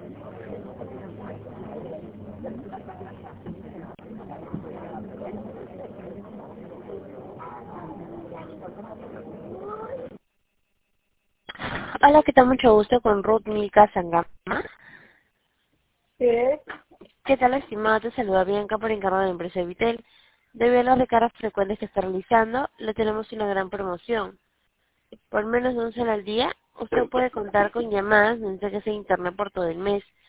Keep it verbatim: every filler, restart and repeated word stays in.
Hola, ¿qué tal? Mucho gusto con Ruth Milka Sangama. Sí, ¿Qué tal, estimado? Te saluda Bianca por encargo de la empresa Vitel. Debido a las recargas frecuentes que está realizando, le tenemos una gran promoción. Por menos de un solo al día, usted puede contar con llamadas, mensajes e internet por todo el mes,